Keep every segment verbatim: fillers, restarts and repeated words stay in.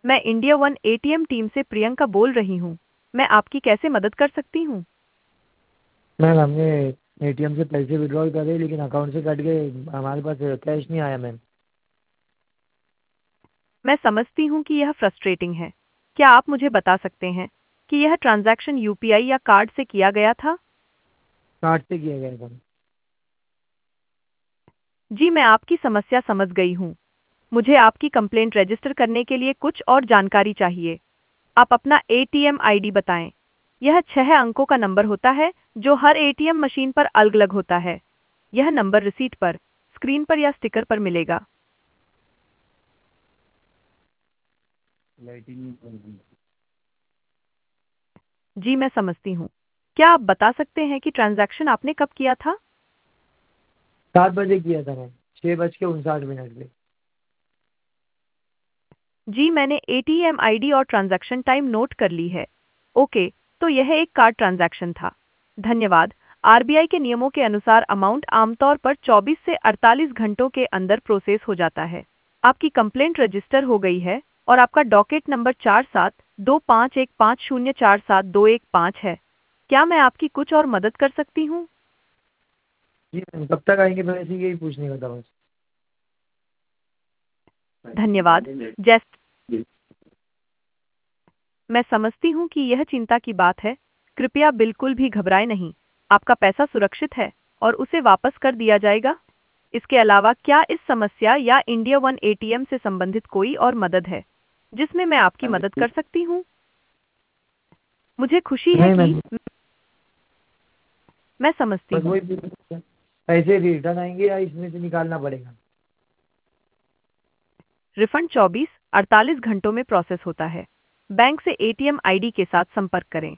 मैं India one ATM team से प्रियंका बोल रही हूँ। मैं आपकी कैसे मदद कर सकती हूँ? मैम हमने एटीएम से पैसे विड्रॉल करे लेकिन अकाउंट से कट गए, हमारे पास कैश नहीं आया मैम। मैं समझती हूँ कि यह फ्रस्ट्रेटिंग है। क्या आप मुझे बता सकते हैं कि यह ट्रांजैक्शन यूपीआई या कार्ड से किया गया था? कार्ड से किया गया था। जी, मैं आपकी समस्या समझ गई हूँ। मुझे आपकी कंप्लेंट रजिस्टर करने के लिए कुछ और जानकारी चाहिए। आप अपना एटीएम आईडी बताएं। यह छह अंकों का नंबर होता है जो हर एटीएम मशीन पर अलग-अलग होता है। यह नंबर रिसीट पर, स्क्रीन पर या स्टिकर पर मिलेगा। जी, मैं समझती हूँ। क्या आप बता सकते हैं कि ट्रांजैक्शन आपने कब किया था? सात बजे किया था मैम, छः बज के उनसाठ मिनट पे। जी, मैंने एटीएम आईडी और ट्रांजैक्शन टाइम नोट कर ली है। ओके, तो यह एक कार्ड ट्रांजैक्शन था। धन्यवाद। आरबीआई के नियमों के अनुसार अमाउंट आमतौर पर चौबीस से अड़तालीस घंटों के अंदर प्रोसेस हो जाता है। आपकी कंप्लेंट रजिस्टर हो गई है और आपका डॉकेट नंबर चार सात दो पाँच एक पाँच शून्य चार सात दो एक पाँच है। क्या मैं आपकी कुछ और मदद कर सकती हूँ? जी मैम, कब तक आएंगे पैसे, यही पूछने का था बस। धन्यवाद। जैस मैं समझती हूँ कि यह चिंता की बात है। कृपया बिल्कुल भी घबराएं नहीं। आपका पैसा सुरक्षित है और उसे वापस कर दिया जाएगा। इसके अलावा क्या इस समस्या या इंडिया वन एटीएम से संबंधित कोई और मदद है जिसमें मैं आपकी मदद कर सकती हूँ? मुझे खुशी है नहीं कि मैम, मैं समझती बस हूँ। वही पूछना था। पैसे रिटर्न आएंगे या इसमें से निकालना पड़ेगा? रिफंड चौबीस अड़तालीस घंटों में प्रोसेस होता है। बैंक से एटीएम आईडी के साथ संपर्क करें।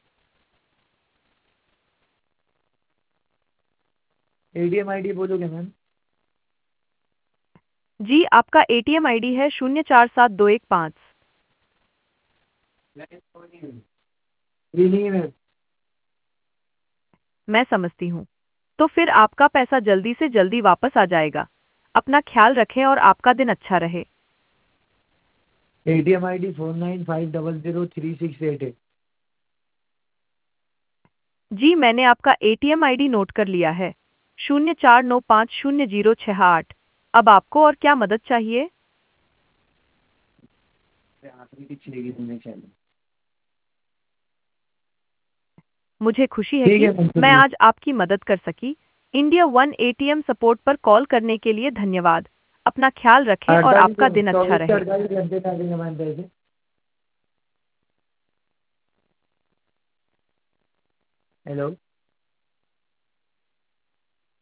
एटीएम आईडी बोलोगे मैम? जी, आपका एटीएम आईडी है शून्य चार सात दो एक पाँच। ये नहीं है मैम। मैं समझती हूँ। तो फिर आपका पैसा जल्दी से जल्दी वापस आ जाएगा। अपना ख्याल रखें और आपका दिन अच्छा रहे। ATM ID four nine five double zero three six eight है। जी, मैंने आपका एटीएम आईडी नोट कर लिया है। शून्य चार नौ पाँच शून्य जीरो छः आठ। अब आपको और क्या मदद चाहिए? मुझे खुशी है ठीक कि है मैम, मैं चलिए। आज आपकी मदद कर सकी। इंडिया वन एटीएम सपोर्ट पर कॉल करने के लिए धन्यवाद। अपना ख्याल रखें और अड़तालीस आपका दिन अच्छा चौबीस से रहे। अड़तालीस घंटे में आ जाएंगे मैम पैसे। हेलो।